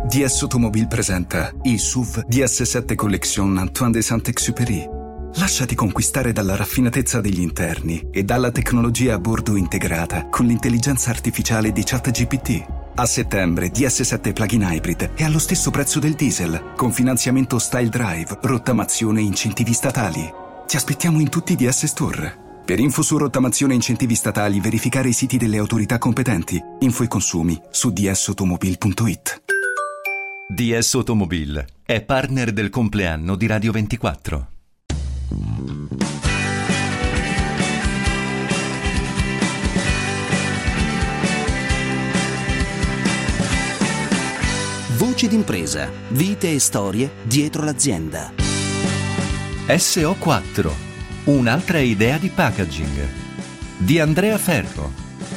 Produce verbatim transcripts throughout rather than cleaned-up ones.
D S Automobile presenta il S U V D S sette Collection Antoine de Saint-Exupéry. Lasciati conquistare dalla raffinatezza degli interni e dalla tecnologia a bordo integrata con l'intelligenza artificiale di ChatGPT. A settembre D S sette Plug-in Hybrid è allo stesso prezzo del diesel, con finanziamento Style Drive, rottamazione e incentivi statali. Ti aspettiamo in tutti i D S Store. Per info su rottamazione e incentivi statali, verificare i siti delle autorità competenti. Info e consumi su d s automobile punto it. D S Automobile è partner del compleanno di Radio ventiquattro. Voci d'impresa, vite e storie dietro l'azienda. S O quattro, un'altra idea di packaging, di Andrea Ferro.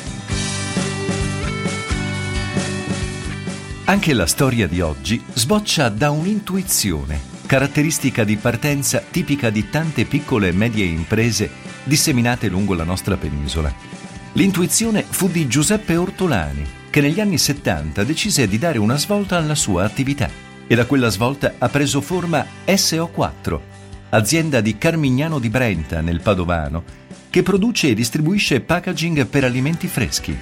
Anche la storia di oggi sboccia da un'intuizione, caratteristica di partenza tipica di tante piccole e medie imprese disseminate lungo la nostra penisola. L'intuizione fu di Giuseppe Ortolani, che negli anni settanta decise di dare una svolta alla sua attività, e da quella svolta ha preso forma S O quattro, azienda di Carmignano di Brenta, nel Padovano, che produce e distribuisce packaging per alimenti freschi.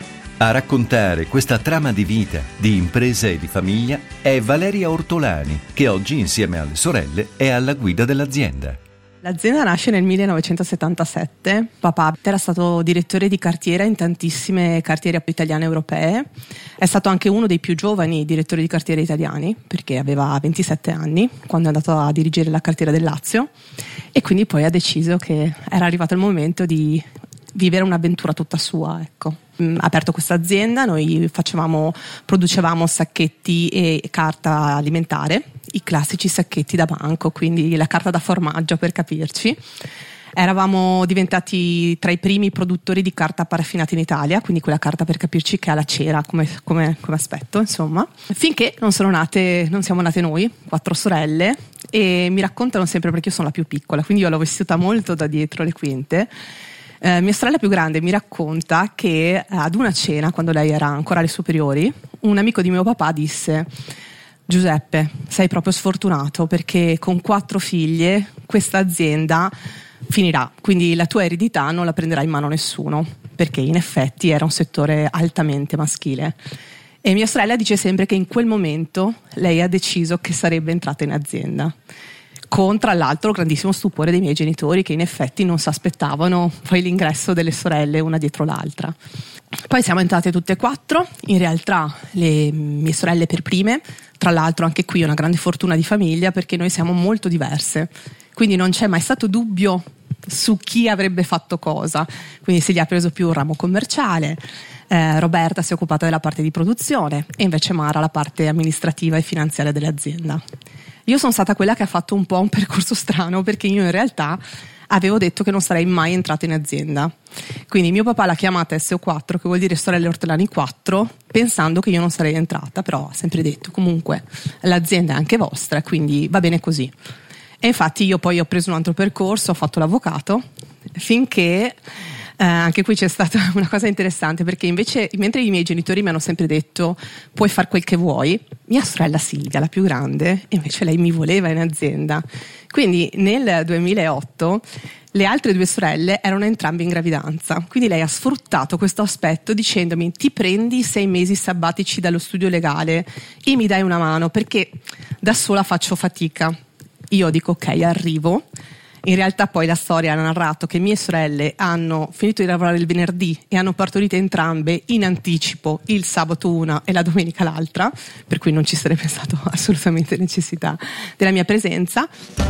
A raccontare questa trama di vita, di impresa e di famiglia è Valeria Ortolani, che oggi, insieme alle sorelle, è alla guida dell'azienda. L'azienda nasce nel millenovecentosettantasette. Papà era stato direttore di cartiera in tantissime cartiere italiane e europee. È stato anche uno dei più giovani direttori di cartiere italiani, perché aveva ventisette anni quando è andato a dirigere la cartiera del Lazio, e quindi poi ha deciso che era arrivato il momento di vivere un'avventura tutta sua, ecco. Ha aperto questa azienda, noi facevamo, producevamo sacchetti e carta alimentare, i classici sacchetti da banco, quindi la carta da formaggio, per capirci. Eravamo diventati tra i primi produttori di carta paraffinata in Italia, quindi quella carta, per capirci, che ha la cera come, come, come aspetto, insomma. Finché non sono nate, non siamo nate noi, quattro sorelle, e mi raccontano sempre, perché io sono la più piccola, quindi io l'ho vissuta molto da dietro le quinte. Eh, mia sorella più grande mi racconta che ad una cena, quando lei era ancora alle superiori, un amico di mio papà disse: Giuseppe, sei proprio sfortunato, perché con quattro figlie questa azienda finirà, quindi la tua eredità non la prenderà in mano nessuno, perché in effetti era un settore altamente maschile. E mia sorella dice sempre che in quel momento lei ha deciso che sarebbe entrata in azienda, con tra l'altro grandissimo stupore dei miei genitori, che in effetti non si aspettavano poi l'ingresso delle sorelle una dietro l'altra. Poi siamo entrate tutte e quattro, in realtà le mie sorelle per prime. Tra l'altro anche qui una grande fortuna di famiglia, perché noi siamo molto diverse, quindi non c'è mai stato dubbio su chi avrebbe fatto cosa, quindi se gli ha preso più il ramo commerciale. Eh, Roberta si è occupata della parte di produzione e invece Mara la parte amministrativa e finanziaria dell'azienda. Io sono stata quella che ha fatto un po' un percorso strano, perché io in realtà avevo detto che non sarei mai entrata in azienda. Quindi mio papà l'ha chiamata S O quattro, che vuol dire Sorelle Ortolani quattro, pensando che io non sarei entrata, però ha sempre detto: comunque l'azienda è anche vostra, quindi va bene così. E infatti io poi ho preso un altro percorso, ho fatto l'avvocato, finché Eh, anche qui c'è stata una cosa interessante, perché invece, mentre i miei genitori mi hanno sempre detto puoi far quel che vuoi, mia sorella Silvia, la più grande, invece lei mi voleva in azienda. Quindi nel duemilaotto le altre due sorelle erano entrambe in gravidanza, quindi lei ha sfruttato questo aspetto dicendomi: ti prendi sei mesi sabbatici dallo studio legale e mi dai una mano, perché da sola faccio fatica. Io dico ok, arrivo. In realtà poi la storia ha narrato che mie sorelle hanno finito di lavorare il venerdì e hanno partorito entrambe in anticipo il sabato una e la domenica l'altra, per cui non ci sarebbe stata assolutamente necessità della mia presenza.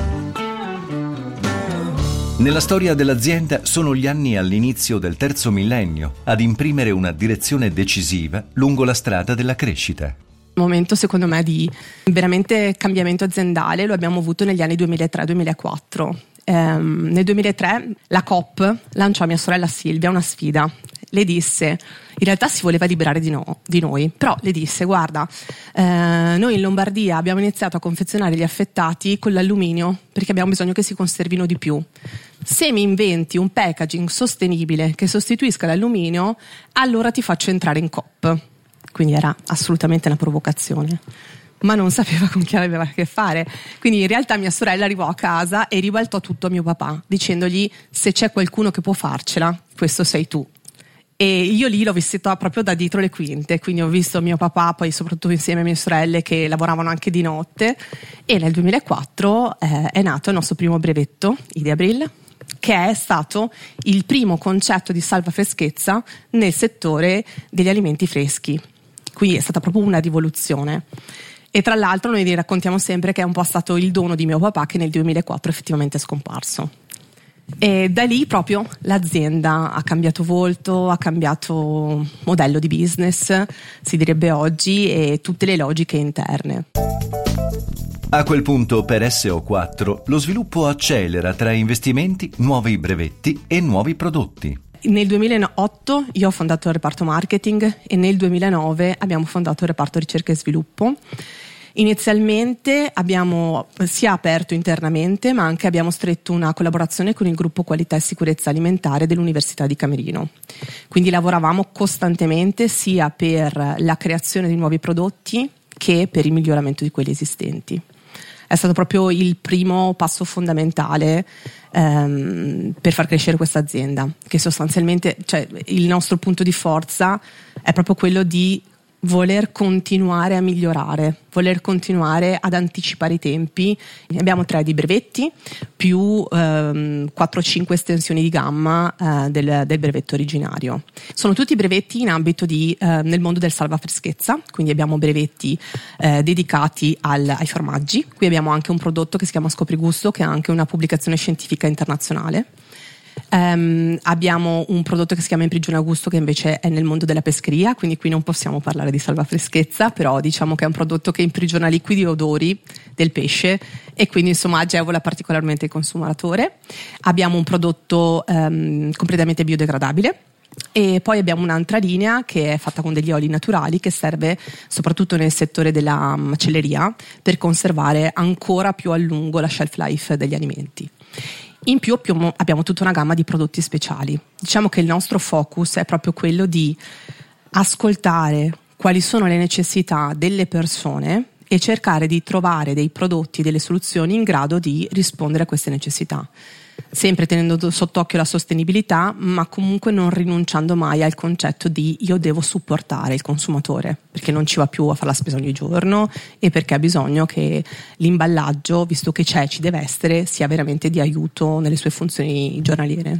Nella storia dell'azienda sono gli anni all'inizio del terzo millennio ad imprimere una direzione decisiva lungo la strada della crescita. Un momento secondo me di veramente cambiamento aziendale lo abbiamo avuto negli anni duemilatré duemilaquattro. Um, nel duemilatré la Coop lanciò a mia sorella Silvia una sfida. Le disse, in realtà si voleva liberare di, no, di noi, però le disse: guarda, eh, noi in Lombardia abbiamo iniziato a confezionare gli affettati con l'alluminio perché abbiamo bisogno che si conservino di più. Se mi inventi un packaging sostenibile che sostituisca l'alluminio, allora ti faccio entrare in Coop. quindi era assolutamente una provocazione, ma non sapeva con chi aveva a che fare. Quindi in realtà mia sorella arrivò a casa e ribaltò tutto a mio papà dicendogli: se c'è qualcuno che può farcela, questo sei tu. E io lì l'ho vista proprio da dietro le quinte, quindi ho visto mio papà, poi soprattutto insieme a mie sorelle che lavoravano anche di notte, e nel duemilaquattro eh, è nato il nostro primo brevetto, Ideabril, che è stato il primo concetto di salvafreschezza nel settore degli alimenti freschi. Quindi è stata proprio una rivoluzione. E tra l'altro noi vi raccontiamo sempre che è un po' stato il dono di mio papà, che nel duemilaquattro effettivamente è scomparso. E da lì proprio l'azienda ha cambiato volto, ha cambiato modello di business, si direbbe oggi, e tutte le logiche interne. A quel punto per S O quattro lo sviluppo accelera tra investimenti, nuovi brevetti e nuovi prodotti. Nel duemilaotto io ho fondato il reparto marketing e nel duemilanove abbiamo fondato il reparto ricerca e sviluppo. Inizialmente abbiamo sia aperto internamente, ma anche abbiamo stretto una collaborazione con il gruppo qualità e sicurezza alimentare dell'Università di Camerino. Quindi lavoravamo costantemente sia per la creazione di nuovi prodotti che per il miglioramento di quelli esistenti. È stato proprio il primo passo fondamentale ehm, per far crescere questa azienda, che sostanzialmente, cioè, il nostro punto di forza è proprio quello di voler continuare a migliorare, voler continuare ad anticipare i tempi. Abbiamo tre di brevetti più ehm, quattro cinque estensioni di gamma eh, del, del brevetto originario. Sono tutti brevetti in ambito di eh, nel mondo del salvafreschezza, quindi abbiamo brevetti eh, dedicati al, ai formaggi. Qui abbiamo anche un prodotto che si chiama Scoprigusto, che ha anche una pubblicazione scientifica internazionale. Um, abbiamo un prodotto che si chiama Imprigiona Gusto, che invece è nel mondo della pescheria, quindi qui non possiamo parlare di salvafreschezza, però diciamo che è un prodotto che imprigiona liquidi e odori del pesce e quindi insomma agevola particolarmente il consumatore. Abbiamo un prodotto um, completamente biodegradabile. E poi abbiamo un'altra linea che è fatta con degli oli naturali, che serve soprattutto nel settore della macelleria per conservare ancora più a lungo la shelf life degli alimenti. In più abbiamo tutta una gamma di prodotti speciali. Diciamo che il nostro focus è proprio quello di ascoltare quali sono le necessità delle persone e cercare di trovare dei prodotti, delle soluzioni in grado di rispondere a queste necessità. Sempre tenendo sott'occhio la sostenibilità, ma comunque non rinunciando mai al concetto di io devo supportare il consumatore, perché non ci va più a fare la spesa ogni giorno e perché ha bisogno che l'imballaggio, visto che c'è, ci deve essere, sia veramente di aiuto nelle sue funzioni giornaliere.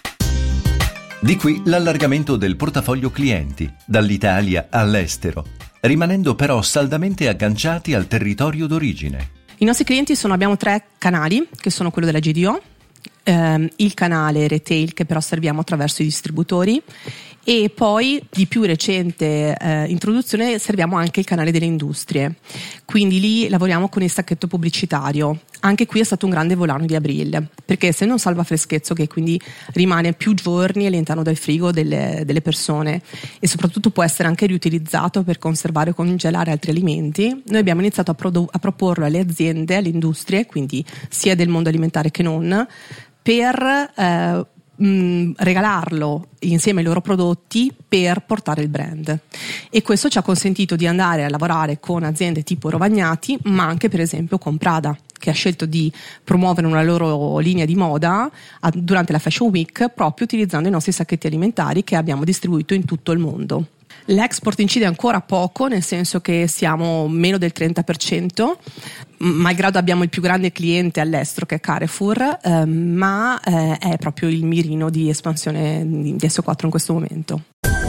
Di qui l'allargamento del portafoglio clienti, dall'Italia all'estero, rimanendo però saldamente agganciati al territorio d'origine. I nostri clienti sono, abbiamo tre canali, che sono quello della G D O, ehm, il canale retail che però serviamo attraverso i distributori, e poi di più recente eh, introduzione serviamo anche il canale delle industrie, quindi lì lavoriamo con il sacchetto pubblicitario. Anche qui è stato un grande volano di Abril, perché essendo un salvafreschezzo che quindi rimane più giorni all'interno del frigo delle, delle persone e soprattutto può essere anche riutilizzato per conservare o congelare altri alimenti, noi abbiamo iniziato a, produ- a proporlo alle aziende, alle industrie, quindi sia del mondo alimentare che non, per eh, mh, regalarlo insieme ai loro prodotti per portare il brand. E questo ci ha consentito di andare a lavorare con aziende tipo Rovagnati, ma anche per esempio con Prada, che ha scelto di promuovere una loro linea di moda a, durante la Fashion Week, proprio utilizzando i nostri sacchetti alimentari che abbiamo distribuito in tutto il mondo. L'export incide ancora poco, nel senso che siamo meno del trenta per cento, malgrado abbiamo il più grande cliente all'estero che è Carrefour, eh, ma eh, è proprio il mirino di espansione di S O quattro in questo momento.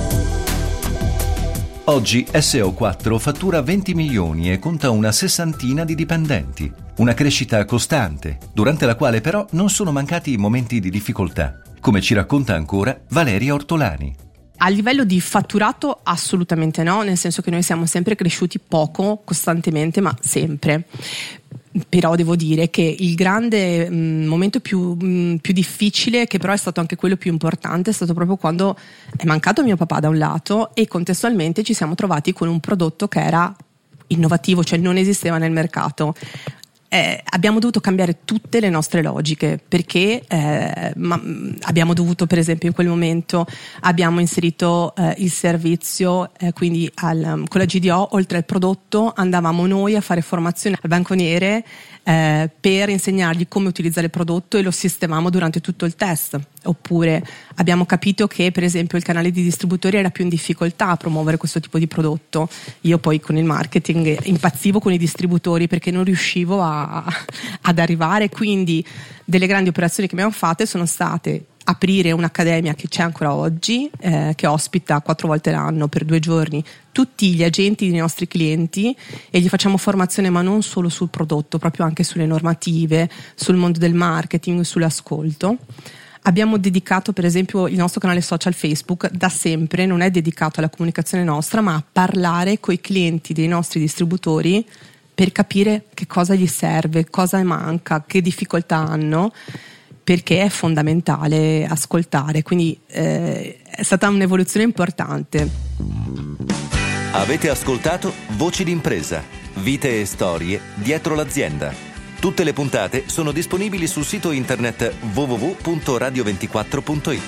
Oggi S O quattro fattura venti milioni e conta una sessantina di dipendenti. Una crescita costante, durante la quale però non sono mancati momenti di difficoltà, come ci racconta ancora Valeria Ortolani. A livello di fatturato assolutamente no, nel senso che noi siamo sempre cresciuti poco, costantemente, ma sempre. Però devo dire che il grande mh, momento più, mh, più difficile, che però è stato anche quello più importante, è stato proprio quando è mancato mio papà da un lato e contestualmente ci siamo trovati con un prodotto che era innovativo, cioè non esisteva nel mercato. eh, abbiamo dovuto cambiare tutte le nostre logiche, perché eh, ma, abbiamo dovuto, per esempio in quel momento abbiamo inserito eh, il servizio, eh, quindi al, con la G D O oltre al prodotto andavamo noi a fare formazione al banconiere eh, per insegnargli come utilizzare il prodotto e lo sistemavamo durante tutto il test. Oppure abbiamo capito che per esempio il canale di distributori era più in difficoltà a promuovere questo tipo di prodotto. Io poi con il marketing impazzivo con i distributori perché non riuscivo a, ad arrivare, quindi delle grandi operazioni che abbiamo fatte sono state aprire un'accademia che c'è ancora oggi, eh, che ospita quattro volte l'anno per due giorni tutti gli agenti dei nostri clienti e gli facciamo formazione, ma non solo sul prodotto, proprio anche sulle normative, sul mondo del marketing, sull'ascolto. Abbiamo dedicato per esempio il nostro canale social Facebook, da sempre non è dedicato alla comunicazione nostra ma a parlare coi clienti dei nostri distributori per capire che cosa gli serve, cosa manca, che difficoltà hanno, perché è fondamentale ascoltare, quindi eh, è stata un'evoluzione importante. Avete ascoltato Voci d'impresa, vite e storie dietro l'azienda. Tutte le puntate sono disponibili sul sito internet w w w punto radio ventiquattro punto it.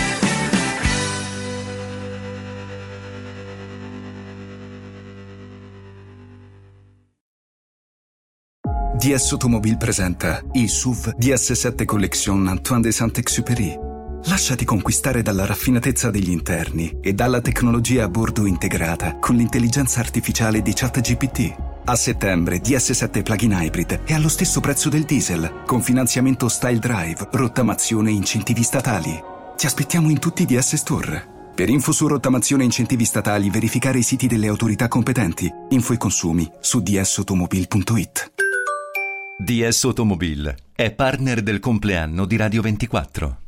D S Automobile presenta il S U V D S sette Collection Antoine de Saint-Exupéry. Lasciati conquistare dalla raffinatezza degli interni e dalla tecnologia a bordo integrata con l'intelligenza artificiale di ChatGPT. A settembre D S sette Plug-in Hybrid è allo stesso prezzo del diesel, con finanziamento Style Drive, rottamazione e incentivi statali. Ti aspettiamo in tutti i D S Store. Per info su rottamazione e incentivi statali, verificare i siti delle autorità competenti. Info e consumi su d s automobile punto it. D S Automobile è partner del compleanno di Radio ventiquattro.